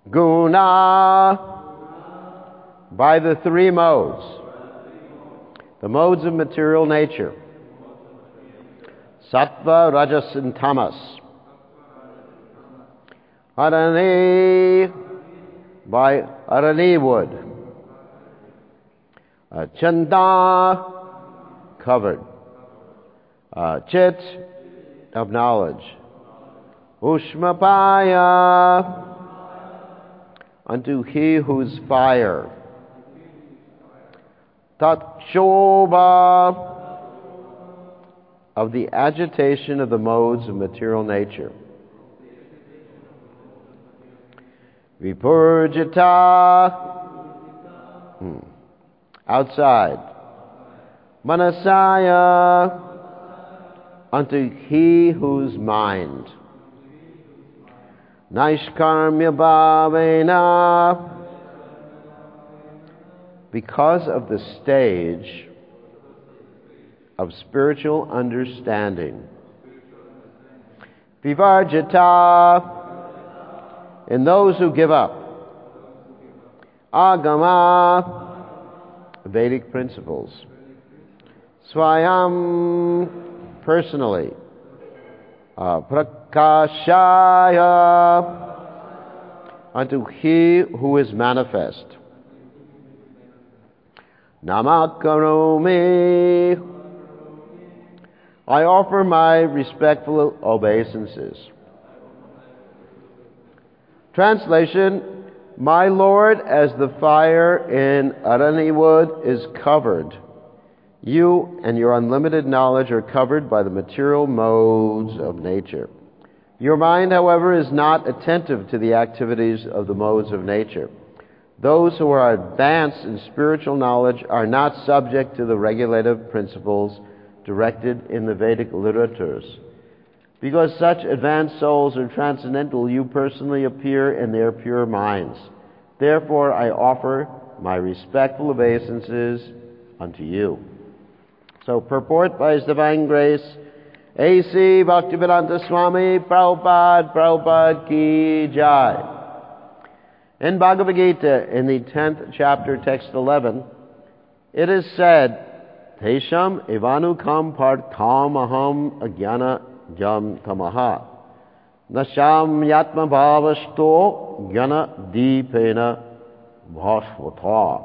Guna, by the three modes, the modes of material nature, Sattva, Rajas, and Tamas. Arani, by Arani wood. Chanda, covered. Chit, of knowledge. Ushmapaya, unto he whose fire. Tatshobha, of the agitation of the modes of material nature. Vipurjita, outside. Manasaya, unto he whose mind. Naishkarmya bhavena, because of the stage of spiritual understanding. Vivarjita, in those who give up. Agama, Vedic principles. Swayam, personally. Prakashaya, unto he who is manifest. Namakarami, I offer my respectful obeisances. Translation, my Lord, as the fire in Arani wood is covered, you and your unlimited knowledge are covered by the material modes of nature. Your mind, however, is not attentive to the activities of the modes of nature. Those who are advanced in spiritual knowledge are not subject to the regulative principles directed in the Vedic literatures. Because such advanced souls are transcendental, you personally appear in their pure minds. Therefore, I offer my respectful obeisances unto you. So, purport by His Divine Grace, A.C. Bhaktivedanta Swami Prabhupada Ki Jai. In Bhagavad Gita, in the 10th chapter, text 11, it is said, Tesham evanukam partham aham agyana jam tamaha nasham yatma bhavasto gyana deepena bhashvata.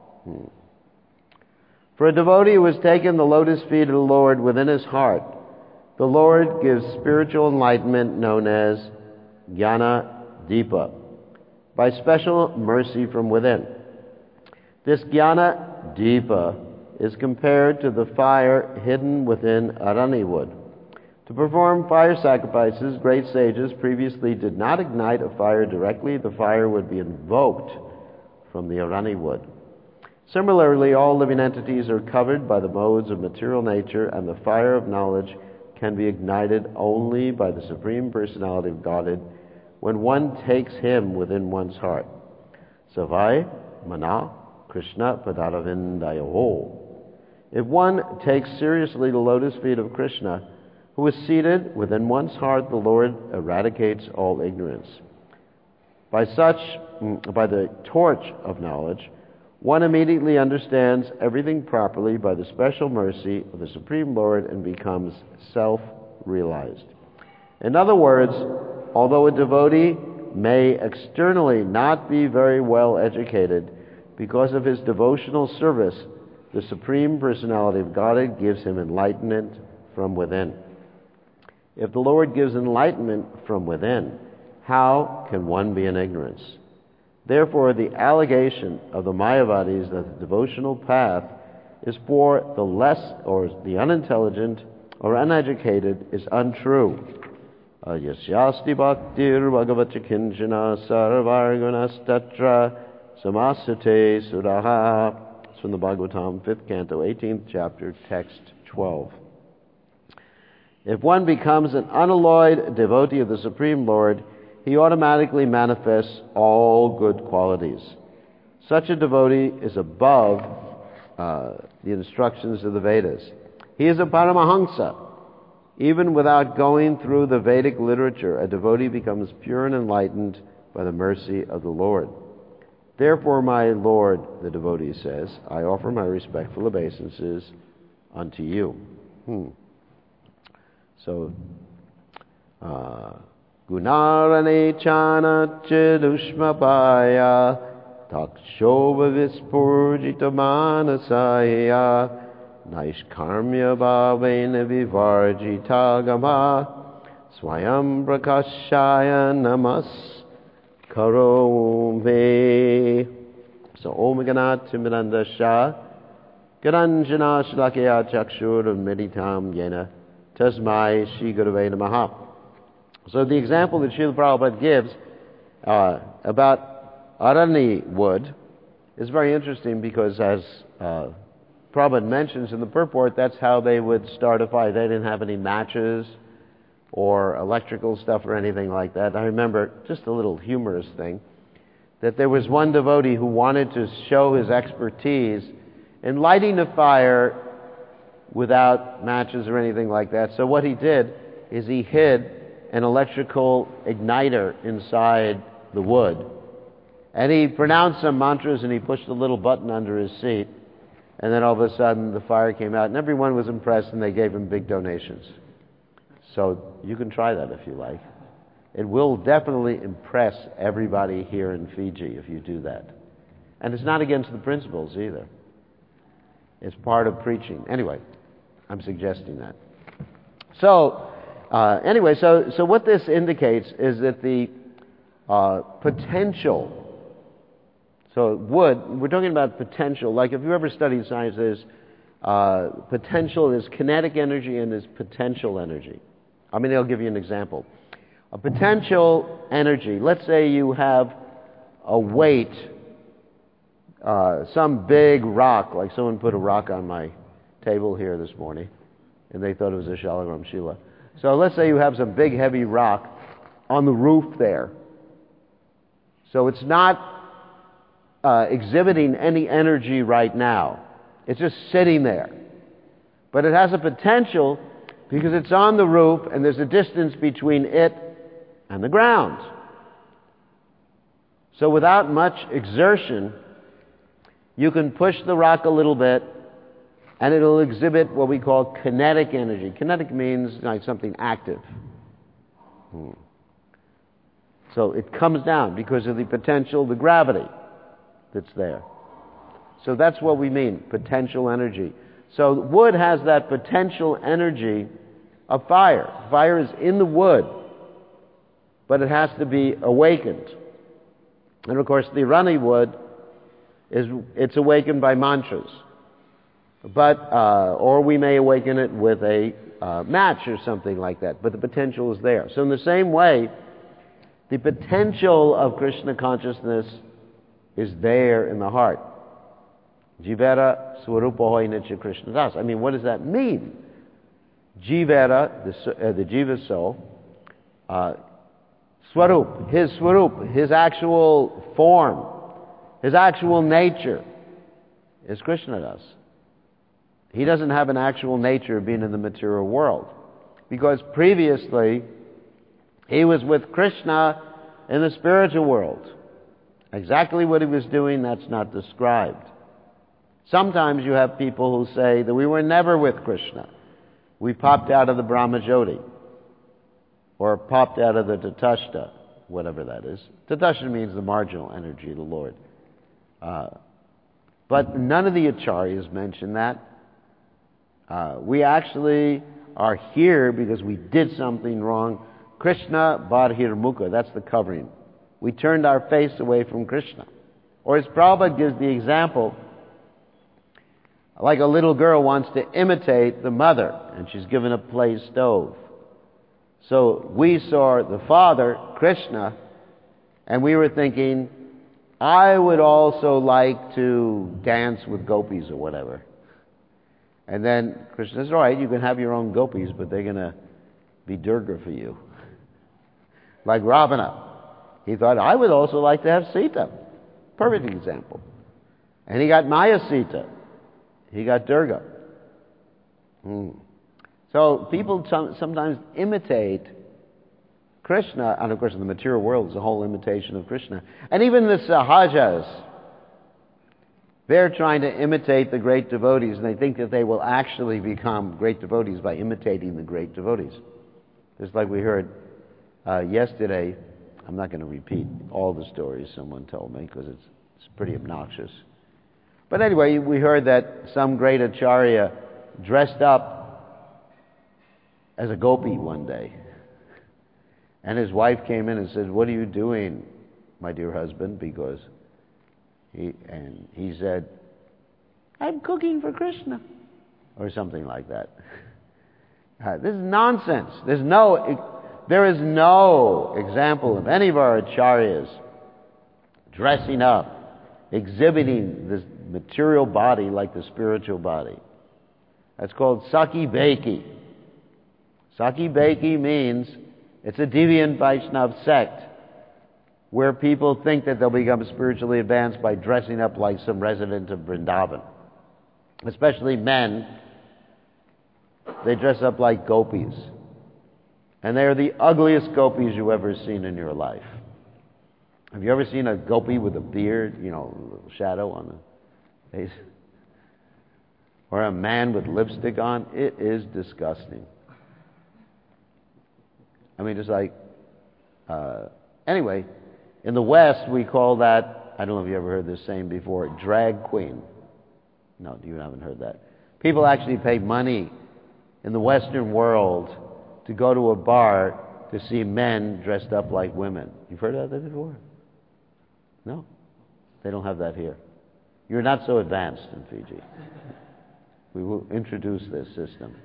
For a devotee who has taken the lotus feet of the Lord within his heart, the Lord gives spiritual enlightenment known as Jnana Deepa, by special mercy from within. This Jnana Deepa is compared to the fire hidden within Arani wood. To perform fire sacrifices, great sages previously did not ignite a fire directly. The fire would be invoked from the Arani wood. Similarly, all living entities are covered by the modes of material nature, and the fire of knowledge can be ignited only by the Supreme Personality of Godhead when one takes Him within one's heart. Savai Mana Krishna Padaravindayaho. If one takes seriously the lotus feet of Krishna, who is seated within one's heart, the Lord eradicates all ignorance. By the torch of knowledge, one immediately understands everything properly by the special mercy of the Supreme Lord and becomes self-realized. In other words, although a devotee may externally not be very well educated, because of his devotional service, the Supreme Personality of Godhead gives him enlightenment from within. If the Lord gives enlightenment from within, how can one be in ignorance? Therefore, the allegation of the Mayavadis that the devotional path is for the less or the unintelligent or uneducated is untrue. Yasyasti bhaktir bhagavata kinchana sarvargunastatra samasate suraha. It's from the Bhagavatam, 5th canto, 18th chapter, text 12. If one becomes an unalloyed devotee of the Supreme Lord, he automatically manifests all good qualities. Such a devotee is above the instructions of the Vedas. He is a Paramahamsa. Even without going through the Vedic literature, a devotee becomes pure and enlightened by the mercy of the Lord. Therefore, my Lord, the devotee says, I offer my respectful obeisances unto you. So, Gunarane chana chidushmapaya takshova vispurjita manasaya naishkarmya bhavena vivarjita gama swayam prakashaya namas karome. So, Om Ganat Timiranda Shah Garanjana Shlakaya Chakshur Meditam Yena Tasmai Shri Gurave Namaha. So the example that Srila Prabhupada gives about Arani wood is very interesting because, as Prabhupada mentions in the purport, that's how they would start a fire. They didn't have any matches or electrical stuff or anything like that. I remember just a little humorous thing, that there was one devotee who wanted to show his expertise in lighting a fire without matches or anything like that. So what he did is he hid an electrical igniter inside the wood. And he pronounced some mantras and he pushed a little button under his seat. And then all of a sudden the fire came out and everyone was impressed and they gave him big donations. So you can try that if you like. It will definitely impress everybody here in Fiji if you do that. And it's not against the principles either. It's part of preaching. Anyway, I'm suggesting that. So, so what this indicates is that the potential, so wood, we're talking about potential, like if you ever studied science, there's potential, there's kinetic energy and there's potential energy. I mean, I'll give you an example. A potential energy, let's say you have a weight, some big rock, like someone put a rock on my table here this morning, and they thought it was a Shalagram Shila. So let's say you have some big heavy rock on the roof there. So it's not exhibiting any energy right now. It's just sitting there. But it has a potential because it's on the roof and there's a distance between it and the ground. So without much exertion, you can push the rock a little bit and it'll exhibit what we call kinetic energy. Kinetic means like something active. So it comes down because of the potential, the gravity that's there. So that's what we mean, potential energy. So wood has that potential energy of fire. Fire is in the wood, but it has to be awakened. And of course, the Irani wood, it's awakened by mantras. But, or we may awaken it with a match or something like that, but the potential is there. So in the same way, the potential of Krishna consciousness is there in the heart. Jivera Swarupohoy Nitya Krishna Das. I mean, what does that mean? Jivera, the Jiva soul, Swarup, his actual form, his actual nature is Krishna Das. He doesn't have an actual nature of being in the material world. Because previously, he was with Krishna in the spiritual world. Exactly what he was doing, that's not described. Sometimes you have people who say that we were never with Krishna. We popped out of the Brahmajyoti. Or popped out of the Tatashta, whatever that is. Tatashta means the marginal energy of the Lord. But none of the acharyas mention that. We actually are here because we did something wrong. Krishna Badhirmukha, that's the covering. We turned our face away from Krishna. Or as Prabhupada gives the example, like a little girl wants to imitate the mother, and she's given a clay stove. So we saw the Father, Krishna, and we were thinking, I would also like to dance with gopis or whatever. And then Krishna says, all right, you can have your own gopis, but they're going to be Durga for you. Like Ravana. He thought, I would also like to have Sita. Perfect example. And he got Maya Sita. He got Durga. So people sometimes imitate Krishna, and of course in the material world is a whole imitation of Krishna. And even the Sahajas, they're trying to imitate the great devotees, and they think that they will actually become great devotees by imitating the great devotees. Just like we heard yesterday, I'm not going to repeat all the stories someone told me because it's pretty obnoxious. But anyway, we heard that some great acharya dressed up as a gopi one day. And his wife came in and said, "What are you doing, my dear husband?" Because he said, "I'm cooking for Krishna," or something like that. This is nonsense. There is no example of any of our acharyas dressing up, exhibiting this material body like the spiritual body. That's called Saki Beki. Saki Beki means it's a deviant Vaishnav sect where people think that they'll become spiritually advanced by dressing up like some resident of Vrindavan. Especially men, they dress up like gopis. And they are the ugliest gopis you've ever seen in your life. Have you ever seen a gopi with a beard, a little shadow on the face? Or a man with lipstick on? It is disgusting. I mean, just like, anyway, in the West we call that, I don't know if you ever heard this saying before, drag queen. No, you haven't heard that. People actually pay money in the Western world to go to a bar to see men dressed up like women. You've heard of that before? No? They don't have that here. You're not so advanced in Fiji. We will introduce this system.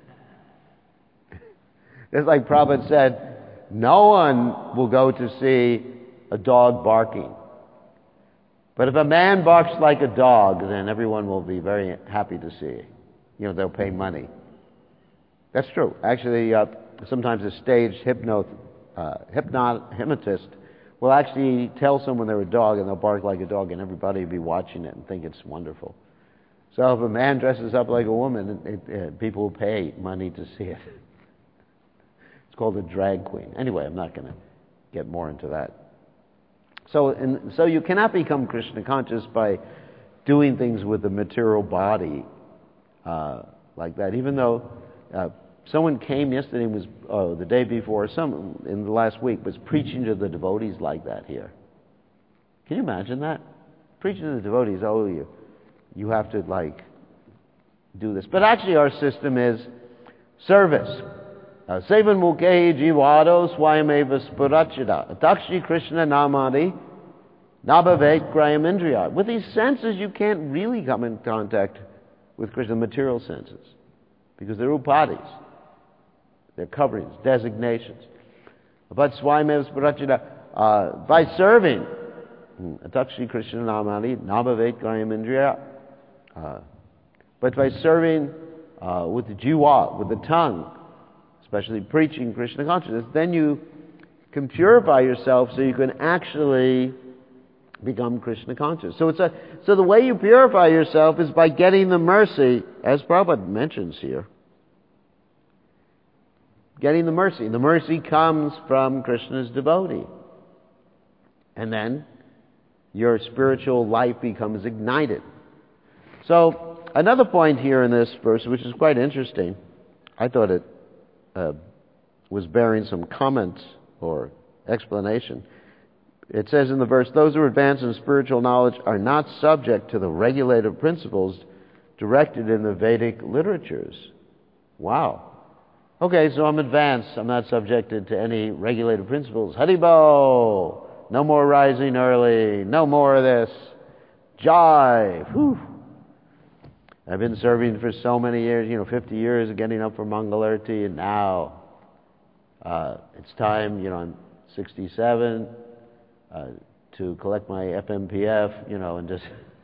It's like Prabhupada said, no one will go to see a dog barking. But if a man barks like a dog, then everyone will be very happy to see. They'll pay money. That's true. Actually, sometimes a staged hypnotist will actually tell someone they're a dog and they'll bark like a dog and everybody will be watching it and think it's wonderful. So if a man dresses up like a woman, people will pay money to see it. It's called a drag queen. Anyway, I'm not going to get more into that. So you cannot become Krishna conscious by doing things with the material body like that. Even though someone came yesterday, the day before, in the last week, was preaching to the devotees like that here. Can you imagine that? Preaching to the devotees, you have to do this. But actually our system is service. Sevan Mukhe Jivado Swayameva Spurachita Atakshi Krishna Namadi Nabhavet Graham Indriya. With these senses you can't really come in contact with Krishna, material senses, because they're upadis. They're coverings, designations. But Swayameva Spurachita, by serving Atakshi Krishna Namadi Nabhavet Graham Indriya, but by serving with the jiva, with the tongue, especially preaching Krishna consciousness, then you can purify yourself so you can actually become Krishna conscious. So the way you purify yourself is by getting the mercy, as Prabhupada mentions here. Getting the mercy. The mercy comes from Krishna's devotee. And then your spiritual life becomes ignited. So another point here in this verse, which is quite interesting, I thought it was bearing some comment or explanation. It says in the verse, those who advance in spiritual knowledge are not subject to the regulative principles directed in the Vedic literatures. Wow. Okay, so I'm advanced. I'm not subjected to any regulative principles. Haribo! No more rising early. No more of this. Jive. Whew. I've been serving for so many years, 50 years, getting up for Mangalarti, and now it's time, I'm 67, to collect my FMPF, and just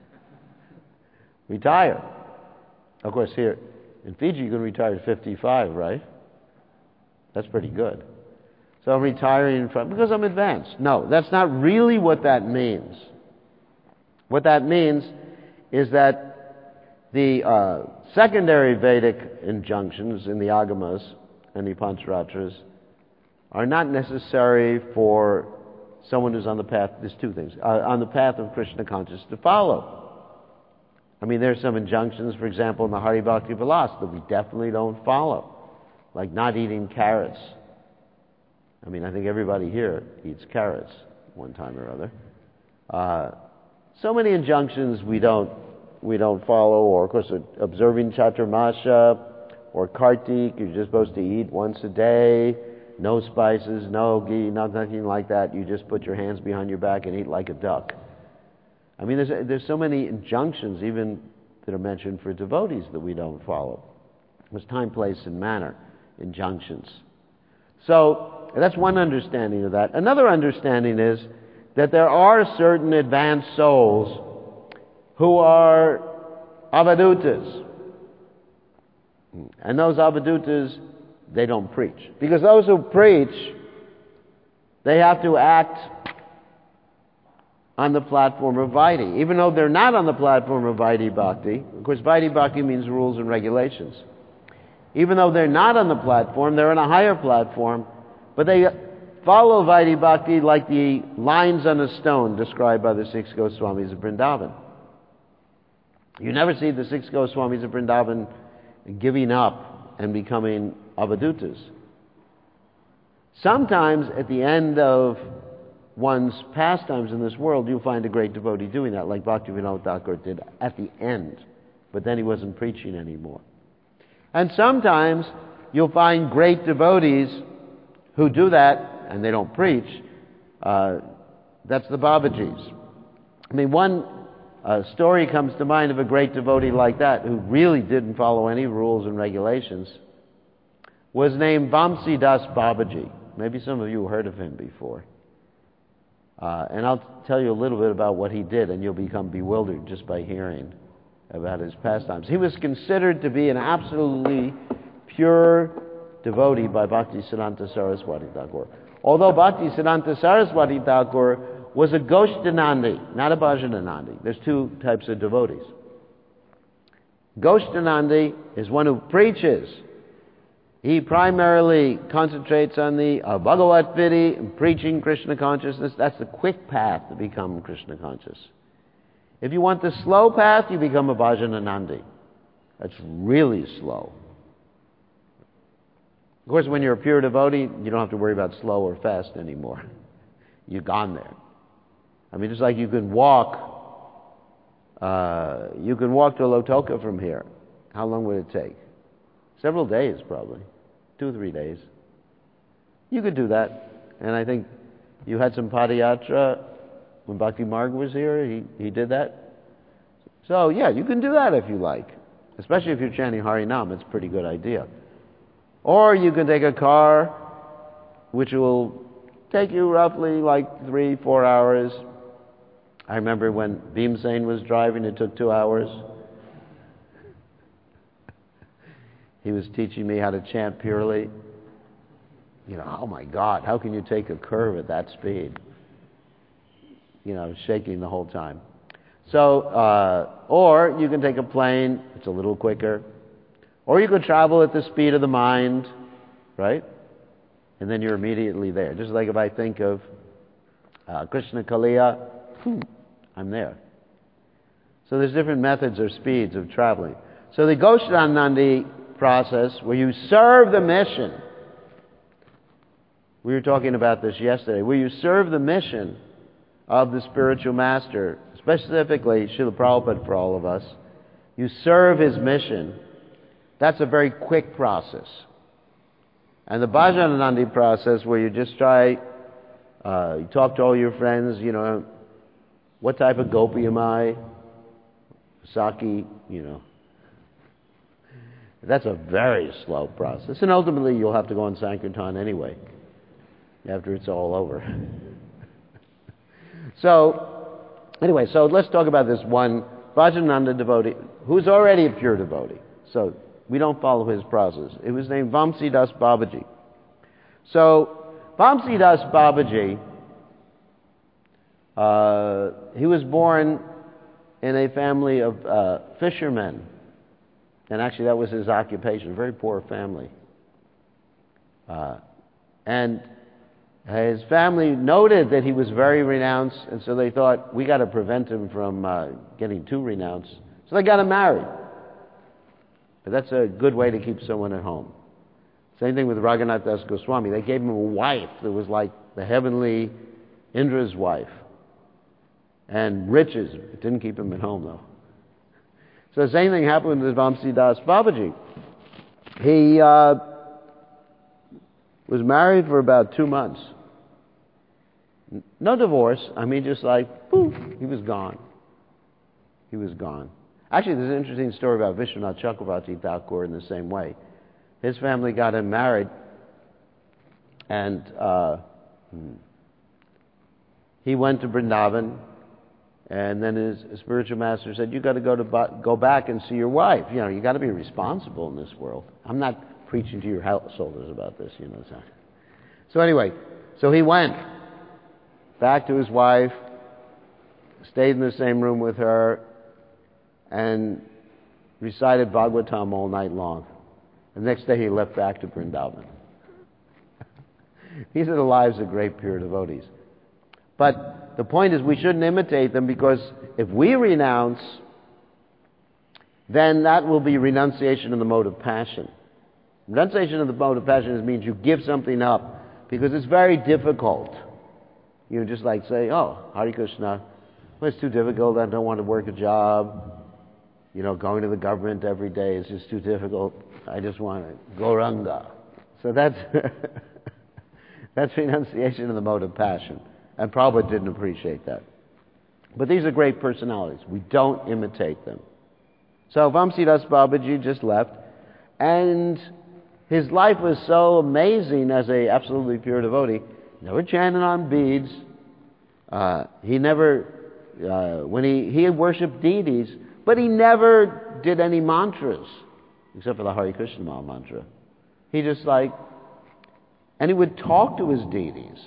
retire. Of course, here in Fiji, you can retire at 55, right? That's pretty good. So I'm retiring because I'm advanced. No, that's not really what that means. What that means is that the secondary Vedic injunctions in the Agamas and the Pancharatras are not necessary for someone who's on the path. There's two things. On the path of Krishna consciousness to follow. I mean, there's some injunctions, for example, in the Hari Bhakti Vilas that we definitely don't follow, like not eating carrots. I mean, I think everybody here eats carrots one time or other. So many injunctions we don't follow, or of course observing Chaturmasha or Kartik, you're just supposed to eat once a day, no spices, no ghee, nothing like that. You just put your hands behind your back and eat like a duck. I mean, there's so many injunctions even that are mentioned for devotees that we don't follow. There's time, place, and manner injunctions. So that's one understanding of that. Another understanding is that there are certain advanced souls who are avadutas. And those avadutas, they don't preach. Because those who preach, they have to act on the platform of Vaidhi. Even though they're not on the platform of Vaidhi Bhakti, of course Vaidhi Bhakti means rules and regulations. Even though they're not on the platform, they're on a higher platform, but they follow Vaidhi Bhakti like the lines on a stone described by the six Goswamis of Vrindavan. You never see the six Goswamis of Vrindavan giving up and becoming avadutas. Sometimes at the end of one's pastimes in this world, you'll find a great devotee doing that, like Bhaktivinoda Thakur did at the end, but then he wasn't preaching anymore. And sometimes you'll find great devotees who do that, and they don't preach. That's the Babajis. I mean, one story comes to mind of a great devotee like that, who really didn't follow any rules and regulations, was named Vamsi Das Babaji. Maybe some of you have heard of him before. And I'll tell you a little bit about what he did, and you'll become bewildered just by hearing about his pastimes. He was considered to be an absolutely pure devotee by Bhaktisiddhanta Saraswati Thakur. Although Bhaktisiddhanta Saraswati Thakur was a Goshtanandi, not a Bhajananandi. There's two types of devotees. Goshtanandi is one who preaches. He primarily concentrates on the Bhagavat Vidhi and preaching Krishna consciousness. That's the quick path to become Krishna conscious. If you want the slow path, you become a Bhajananandi. That's really slow. Of course, when you're a pure devotee, you don't have to worry about slow or fast anymore. You've gone there. I mean, just like you can walk to Lotoka from here. How long would it take? Several days, probably. 2 or 3 days. You could do that. And I think you had some Padayatra when Bhakti Marg was here. He did that. So, yeah, you can do that if you like. Especially if you're chanting Harinam. It's a pretty good idea. Or you can take a car, which will take you roughly like 3-4 hours. I remember when Bhimsen was driving, it took 2 hours. He was teaching me how to chant purely. You know, oh my God, how can you take a curve at that speed? You know, I was shaking the whole time. So, or you can take a plane, it's a little quicker. Or you could travel at the speed of the mind, right? And then you're immediately there. Just like if I think of Krishna Kaliya, I'm there. So there's different methods or speeds of traveling. So the Goshtanandi process, where you serve the mission, we were talking about this yesterday, where you serve the mission of the spiritual master, specifically Srila Prabhupada for all of us, you serve his mission. That's a very quick process. And the Bhajananandi process, where you just try, you talk to all your friends, you know, what type of gopi am I? Saki, you know. That's a very slow process. And ultimately you'll have to go on Sankirtan anyway, after it's all over. So, anyway, so let's talk about this one Bhajananda devotee, who's already a pure devotee. So, we don't follow his process. It was named Vamsi Das Babaji. So, Vamsi Das Babaji, he was born in a family of fishermen. And actually that was his occupation, a very poor family. And His family noted that he was very renounced, and so they thought, we got to prevent him from getting too renounced. So they got him married. But that's a good way to keep someone at home. Same thing with Raghunath Das Goswami. They gave him a wife that was like the heavenly Indra's wife. And riches. It didn't keep him at home, though. So the same thing happened with Vamsi Das Babaji. He was married for about 2 months. No divorce. I mean, just like, poof, he was gone. He was gone. Actually, there's an interesting story about Vishwanath Chakravarti Thakur in the same way. His family got him married, and he went to Vrindavan, and then his spiritual master said, you got to go back and see your wife. You know, you got to be responsible in this world. I'm not preaching to your householders about this, you know. So anyway, so he went back to his wife, stayed in the same room with her, and recited Bhagavatam all night long. The next day he left back to Vrindavan. These are the lives of great pure devotees. But the point is we shouldn't imitate them, because if we renounce, then that will be renunciation of the mode of passion. Renunciation of the mode of passion means you give something up, because it's very difficult. You just like say, oh, Hare Krishna, well, it's too difficult, I don't want to work a job. You know, going to the government every day is just too difficult. I just want to Gauranga. So that's that's renunciation of the mode of passion. And Prabhupada didn't appreciate that. But these are great personalities. We don't imitate them. So Vamsidas Babaji just left, and his life was so amazing as a absolutely pure devotee. Never chanted on beads. He never, when he worshipped deities, but he never did any mantras, except for the Hare Krishna Maha mantra. He just and he would talk to his deities.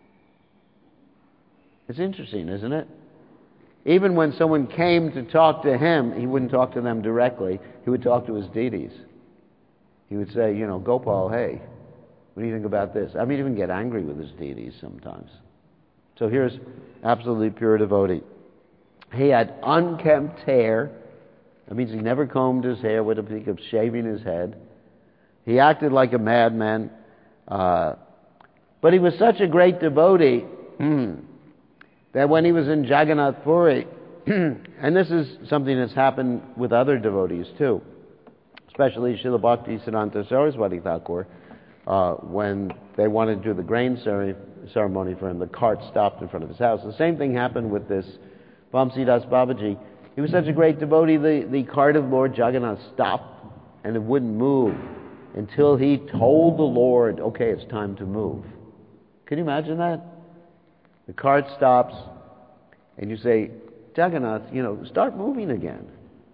It's interesting, isn't it? Even when someone came to talk to him, he wouldn't talk to them directly. He would talk to his deities. He would say, you know, Gopal, hey, what do you think about this? I mean, even get angry with his deities sometimes. So here's absolutely pure devotee. He had unkempt hair. That means he never combed his hair. Would have think of shaving his head. He acted like a madman. But he was such a great devotee that when he was in Jagannath Puri, and this is something that's happened with other devotees too, especially Srila Bhakti Siddhanta Saraswati Thakur, when they wanted to do the grain ceremony for him, the cart stopped in front of his house. The same thing happened with this Vamsidas Babaji. He was such a great devotee, the cart of Lord Jagannath stopped, and it wouldn't move until he told the Lord, okay, it's time to move. Can you imagine that? The cart stops, and you say, Jagannath, you know, start moving again.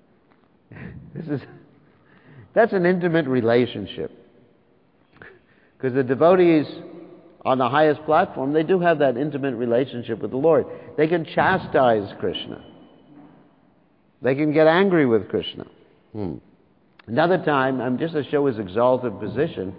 That's an intimate relationship. Because the devotees on the highest platform, they do have that intimate relationship with the Lord. They can chastise Krishna. They can get angry with Krishna. Another time, just to show his exalted position,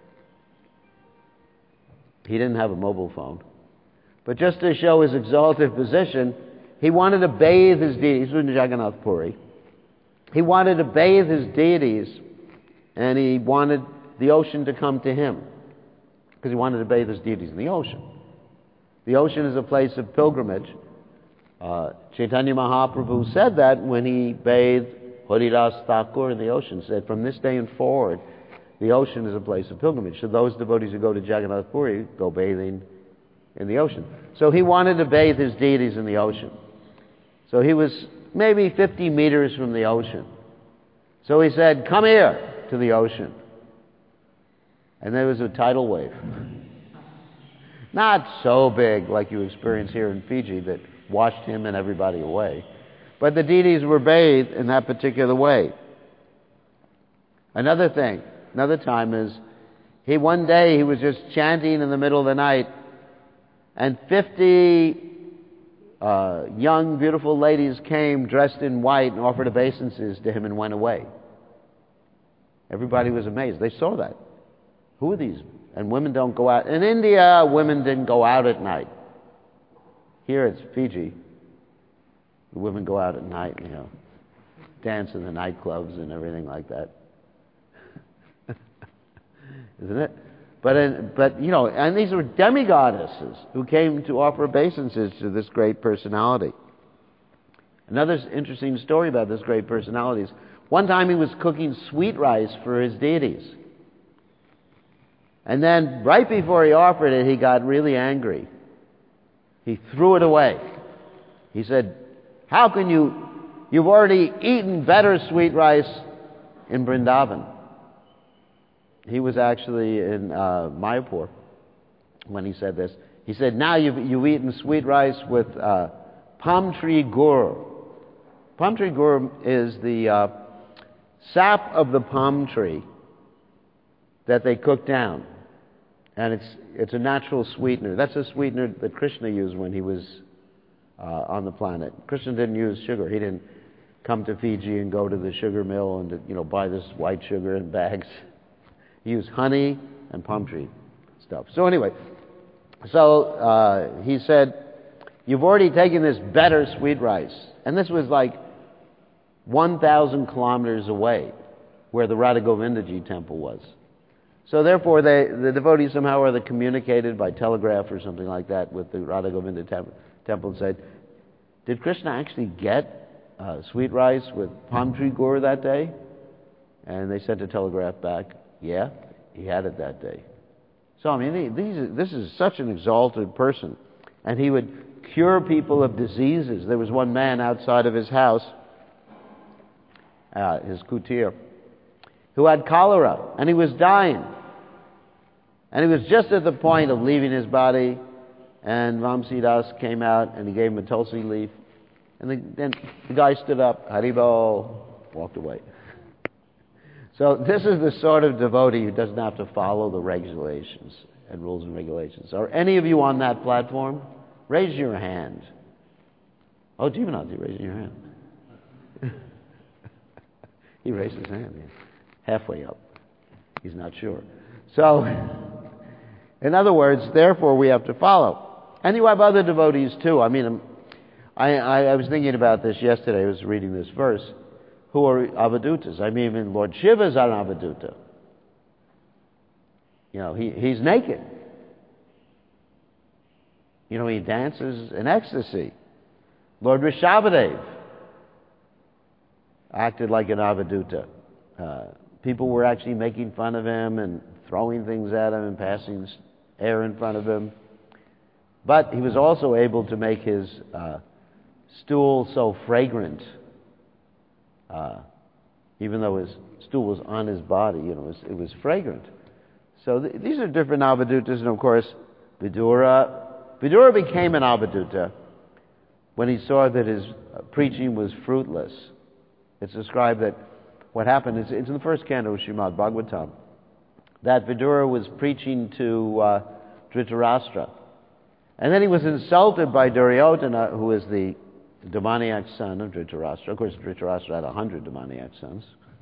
he didn't have a mobile phone, but just to show his exalted position, he wanted to bathe his deities. He was in Jagannath Puri. He wanted to bathe his deities, and he wanted the ocean to come to him, because he wanted to bathe his deities in the ocean. The ocean is a place of pilgrimage. Chaitanya Mahaprabhu said that when he bathed Haridas Thakur in the ocean, said from this day and forward, the ocean is a place of pilgrimage. So those devotees who go to Jagannath Puri go bathing in the ocean. So he wanted to bathe his deities in the ocean. So he was maybe 50 meters from the ocean. So he said, come here to the ocean. And there was a tidal wave. Not so big like you experience here in Fiji that washed him and everybody away. But the deities were bathed in that particular way. Another time is, one day he was just chanting in the middle of the night, and 50 young, beautiful ladies came dressed in white and offered obeisances to him and went away. Everybody was amazed. They saw that. Who are these And women don't go out. In India, women didn't go out at night. Here it's Fiji. The women go out at night, dance in the nightclubs and everything like that. Isn't it? But and these were demigoddesses who came to offer obeisances to this great personality. Another interesting story about this great personality is one time he was cooking sweet rice for his deities. And then right before he offered it, he got really angry. He threw it away. He said, "How can you've already eaten better sweet rice in Vrindavan." He was actually in Mayapur when he said this. He said, "Now you've eaten sweet rice with palm tree gur." Palm tree gur is the sap of the palm tree that they cook down. And it's a natural sweetener. That's a sweetener that Krishna used when he was on the planet. Krishna didn't use sugar. He didn't come to Fiji and go to the sugar mill and buy this white sugar in bags. He used honey and palm tree stuff. So anyway, he said, "You've already taken this better sweet rice." And this was like 1,000 kilometers away where the Radha Govindaji temple was. So therefore, the devotees somehow or other communicated by telegraph or something like that with the Radha Govinda temple and said, "Did Krishna actually get sweet rice with palm tree gur that day?" And they sent a telegraph back, "Yeah, he had it that day." So, I mean, this is such an exalted person. And he would cure people of diseases. There was one man outside of his house, his kutir, who had cholera, and he was dying. And he was just at the point of leaving his body, and Vamsi Das came out, and he gave him a tulsi leaf. And then the guy stood up, Haribol, walked away. So this is the sort of devotee who doesn't have to follow the regulations and rules and regulations. Are any of you on that platform? Raise your hand. Oh, Jivannath, raise your hand. He raised his hand, yeah. Halfway up. He's not sure. So, in other words, therefore we have to follow. And you have other devotees too. I mean, I was thinking about this yesterday. I was reading this verse. Who are avadutas? I mean, even Lord Shiva is an avaduta. He's naked. He dances in ecstasy. Lord Rishabhadev acted like an avaduta. People were actually making fun of him and throwing things at him and passing air in front of him. But he was also able to make his stool so fragrant, even though his stool was on his body, it was fragrant. So these are different avadutas, and of course, Vidura. Vidura became an avaduta when he saw that his preaching was fruitless. It's described that what happened is, it's in the first canto of Srimad Bhagavatam, that Vidura was preaching to Dhritarashtra. And then he was insulted by Duryodhana, who is the demoniac son of Dhritarashtra. Of course, Dhritarashtra had 100 demoniac sons.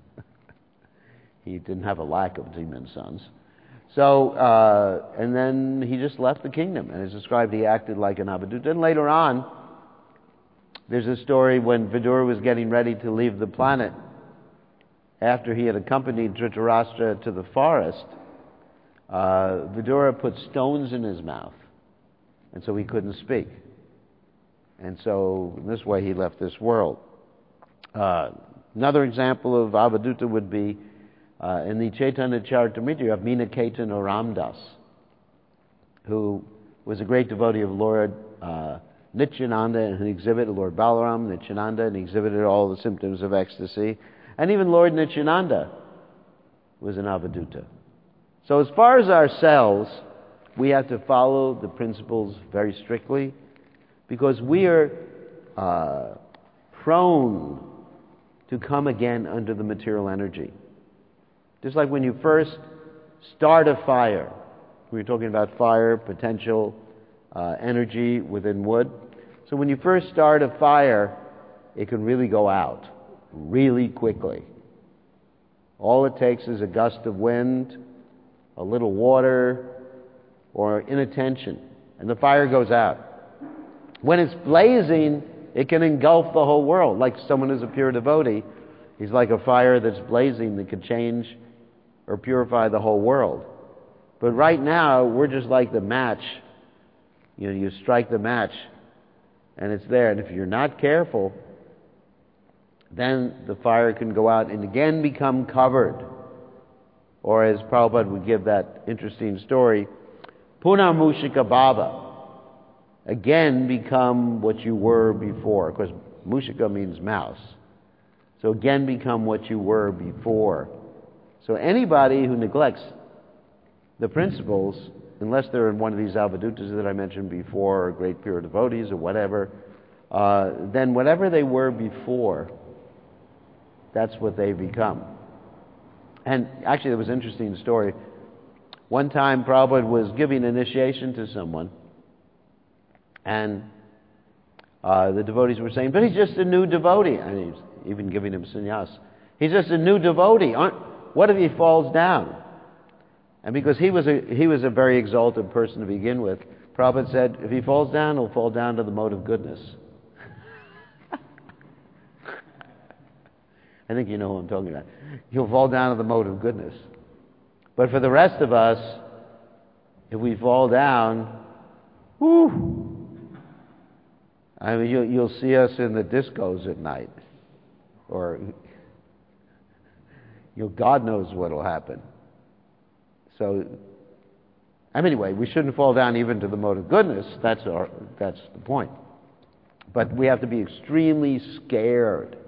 He didn't have a lack of demon sons. So, and then he just left the kingdom. And it's described he acted like an avaduta. And later on, there's a story when Vidura was getting ready to leave the planet, after he had accompanied Dhritarashtra to the forest, Vidura put stones in his mouth, and so he couldn't speak. And so, in this way, he left this world. Another example of avaduta would be in the Chaitanya Charitamrita, you have Meenaketan or Ramdas, who was a great devotee of Lord Nityananda and an exhibited Lord Balaram, Nityananda, and he exhibited all the symptoms of ecstasy. And even Lord Nityananda was an avaduta. So as far as ourselves, we have to follow the principles very strictly, because we are prone to come again under the material energy. Just like when you first start a fire, we were talking about fire, potential energy within wood. So when you first start a fire, it can really go out really quickly. All it takes is a gust of wind, a little water, or inattention, and the fire goes out. When it's blazing, it can engulf the whole world. Like someone who's a pure devotee, he's like a fire that's blazing that could change or purify the whole world. But right now, we're just like the match. You strike the match, and it's there. And if you're not careful, then the fire can go out and again become covered. Or as Prabhupada would give that interesting story, Puna Mushika Bhava. Again become what you were before. Of course, Mushika means mouse. So again become what you were before. So anybody who neglects the principles, unless they're in one of these avadutas that I mentioned before, or great pure devotees or whatever, then whatever they were before, that's what they become. And actually there was an interesting story. One time Prabhupada was giving initiation to someone, and the devotees were saying, but he's just a new devotee. And he's even giving him sannyas. He's just a new devotee. What if he falls down? And because he was a very exalted person to begin with, Prabhupada said, if he falls down, he'll fall down to the mode of goodness. I think you know who I'm talking about. He'll fall down to the mode of goodness. But for the rest of us, if we fall down, whoo! I mean, you'll see us in the discos at night. Or, God knows what will happen. So, anyway, we shouldn't fall down even to the mode of goodness. That's the point. But we have to be extremely scared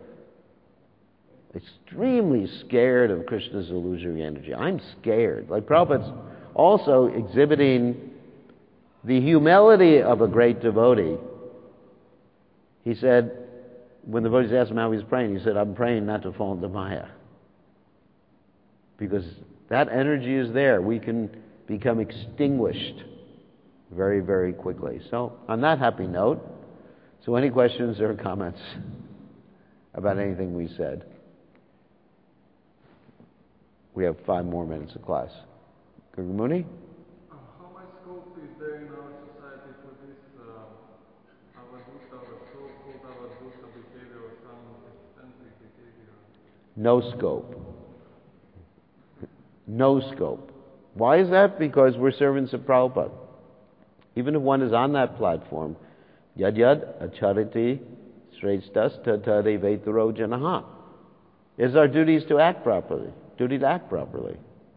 of Krishna's illusory energy. I'm scared. Like Prabhupada's also exhibiting the humility of a great devotee. He said, when the devotees asked him how he was praying, he said, I'm praying not to fall into Maya. Because that energy is there. We can become extinguished very, very quickly. So, on that happy note, so any questions or comments about anything we said? We have 5 more minutes of class. Gurgamuni? How much scope is there in our society for this avaduta or so-called avaduta behavior or some eccentric behavior? No scope. No scope. Why is that? Because we're servants of Prabhupada. Even if one is on that platform, yad yad achariti shreshtas tatare vetaro janaha. It's our duties to act properly. Duty to act properly.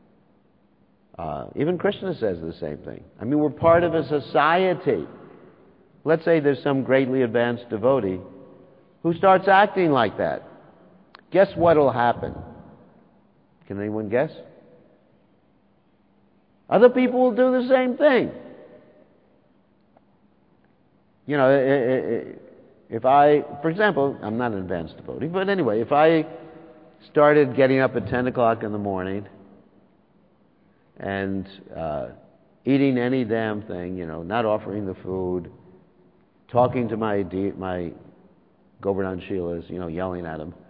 Even Krishna says the same thing. I mean, we're part of a society. Let's say there's some greatly advanced devotee who starts acting like that. Guess what will happen? Can anyone guess? Other people will do the same thing. You know, if I, for example, I'm not an advanced devotee, but anyway, if I started getting up at 10 o'clock in the morning and eating any damn thing, not offering the food, talking to my Govardhan Shilas, yelling at them.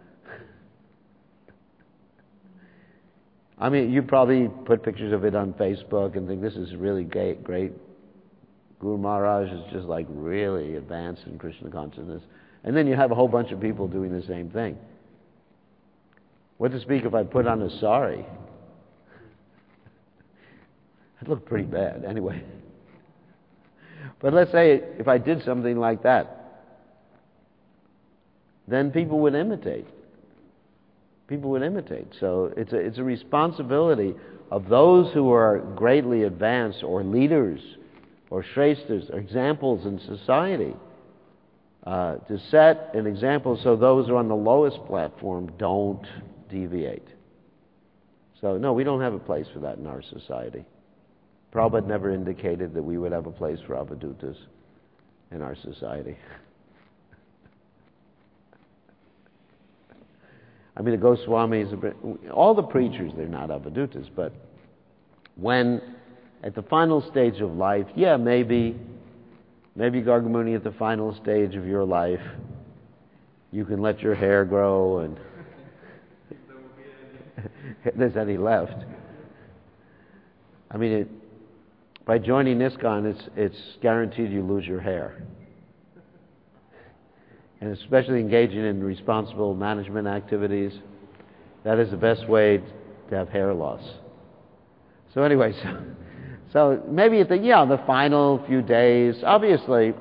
I mean, you probably put pictures of it on Facebook and think this is really great. Guru Maharaj is just like really advanced in Krishna consciousness. And then you have a whole bunch of people doing the same thing. What to speak if I put on a sari? It looked pretty bad, anyway. But let's say if I did something like that, then people would imitate. So it's a responsibility of those who are greatly advanced or leaders or shrestras or examples in society to set an example so those who are on the lowest platform don't deviate. So no, we don't have a place for that in our society. Prabhupada never indicated that we would have a place for avadutas in our society. I mean, the Goswamis, all the preachers, they're not avadutas, but when at the final stage of life, maybe Gargamuni, at the final stage of your life, you can let your hair grow and if there's any left. I mean, by joining ISKCON, it's guaranteed you lose your hair. And especially engaging in responsible management activities, that is the best way to have hair loss. So anyway, so maybe at the final few days, obviously,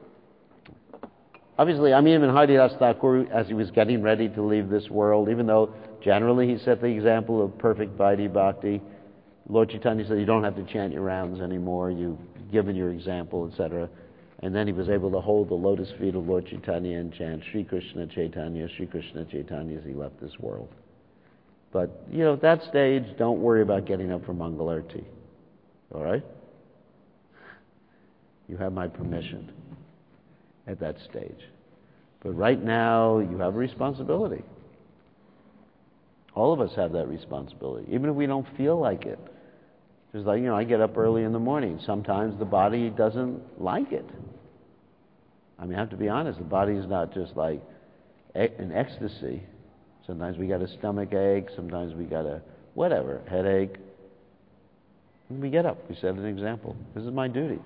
I mean, even Haridas Thakur, as he was getting ready to leave this world, even though generally he set the example of perfect Vaidhi Bhakti, Lord Chaitanya said, you don't have to chant your rounds anymore, you've given your example, etc. And then he was able to hold the lotus feet of Lord Chaitanya and chant Sri Krishna Chaitanya as he left this world. But, at that stage, don't worry about getting up for Mangalarti. All right? You have my permission at that stage. But right now, you have a responsibility. All of us have that responsibility, even if we don't feel like it. Just like, I get up early in the morning. Sometimes the body doesn't like it. I mean, I have to be honest, the body is not just like an ecstasy. Sometimes we got a stomach ache, sometimes we got a headache. And we get up, we set an example. This is my duty.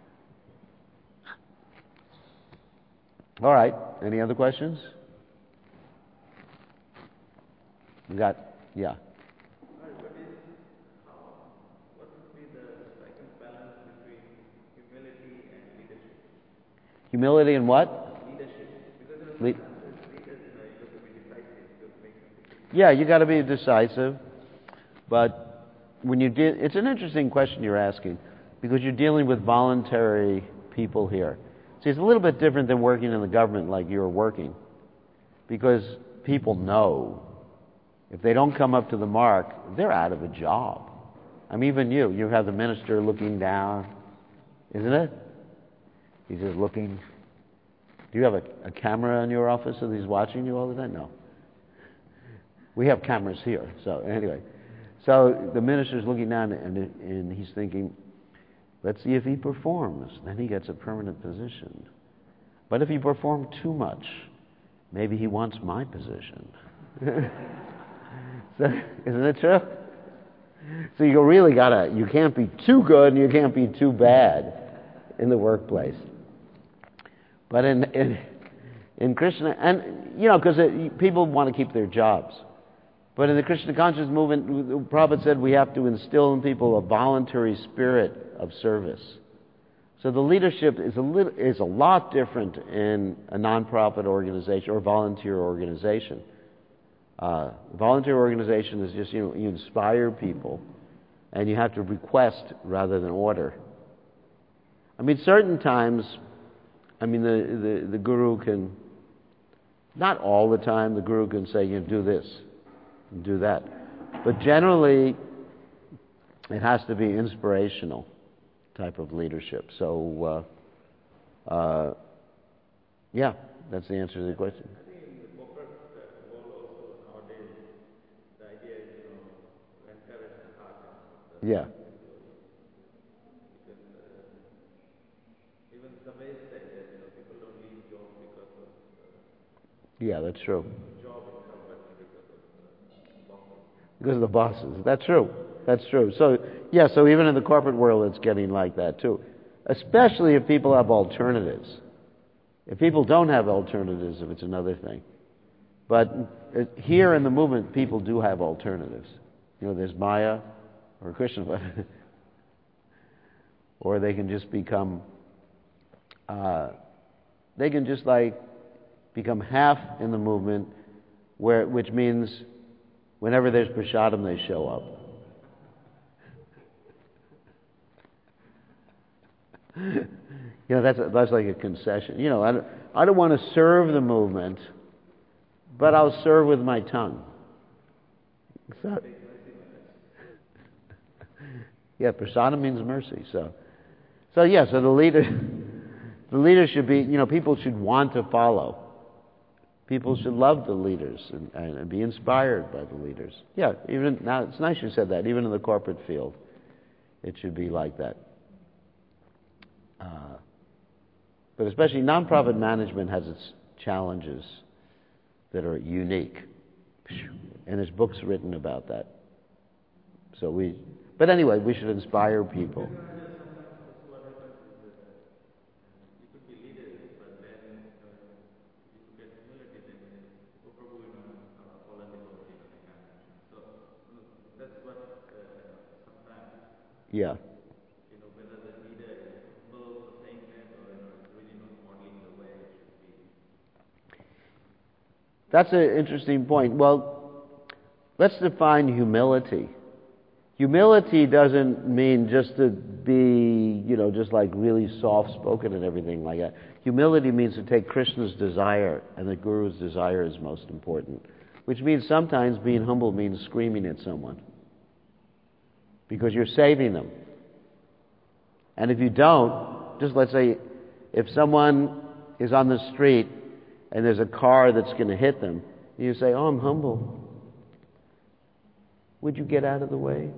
All right, any other questions? We got, yeah. What would be the striking balance between humility and leadership? Humility and what? Leadership. Because leaders, you have to be decisive to make something. Yeah, you got to be decisive, but when you it's an interesting question you're asking, because you're dealing with voluntary people here. See, it's a little bit different than working in the government like you're working, because people know if they don't come up to the mark, they're out of a job. I mean, even you have the minister looking down, isn't it? He's just looking. Do you have a camera in your office that he's watching you all the time? No. We have cameras here. So anyway, so the minister's looking down and he's thinking, let's see if he performs. Then he gets a permanent position. But if he performed too much, maybe he wants my position. So, isn't it true? So you can't be too good and you can't be too bad in the workplace. But in Krishna, and because people want to keep their jobs. But in the Krishna conscious movement, Prabhupada said we have to instill in people a voluntary spirit of service. So the leadership is a lot different in a nonprofit organization or volunteer organization. Volunteer organization is just you inspire people, and you have to request rather than order. I mean, certain times, the guru can, not all the time, the guru can say, do this, and do that. But generally, it has to be inspirational type of leadership. So, yeah, that's the answer to the question. I think in the corporate world also nowadays, the idea is, encourage the heart. Yeah. Because even the way said that, people don't leave job because of Yeah, that's true. job itself, but because of bosses. Because of the bosses. That's true. That's true. So, yeah, so even in the corporate world, it's getting like that, too. Especially if people have alternatives. If people don't have alternatives, if it's another thing. But here in the movement, people do have alternatives. There's Maya or Krishna. Or they can just become, become half in the movement, which means whenever there's prasadam, they show up. That's like a concession. I don't want to serve the movement, but I'll serve with my tongue. So, yeah, prasadam means mercy. So the leader should be. People should want to follow. People should love the leaders and be inspired by the leaders. Yeah, even now it's nice you said that. Even in the corporate field, it should be like that. But especially nonprofit management has its challenges that are unique. And there's books written about that. So But anyway, we should inspire people. Yeah. That's an interesting point. Well, let's define humility. Humility doesn't mean just to be, just like really soft-spoken and everything like that. Humility means to take Krishna's desire, and the Guru's desire is most important. Which means sometimes being humble means screaming at someone. Because you're saving them. And if you don't, just let's say, if someone is on the street and there's a car that's going to hit them, you say, "Oh, I'm humble. Would you get out of the way?"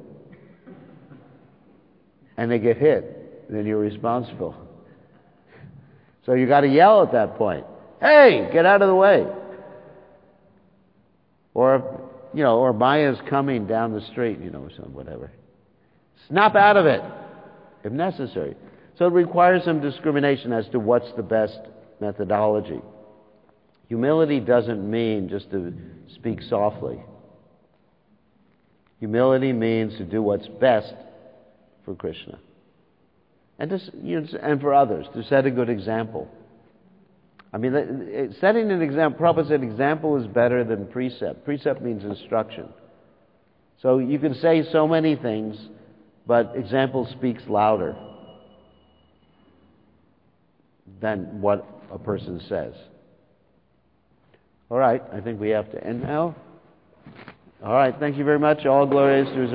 And they get hit, then you're responsible. So you got to yell at that point, "Hey, get out of the way!" Or Maya's coming down the street, or something, whatever. Snap out of it, if necessary. So it requires some discrimination as to what's the best methodology. Humility doesn't mean just to speak softly. Humility means to do what's best for Krishna. And for others, to set a good example. I mean, setting an example, Prabhupada said example is better than precept. Precept means instruction. So you can say so many things, but example speaks louder than what a person says. All right, I think we have to end now. All right, thank you very much. All glories to His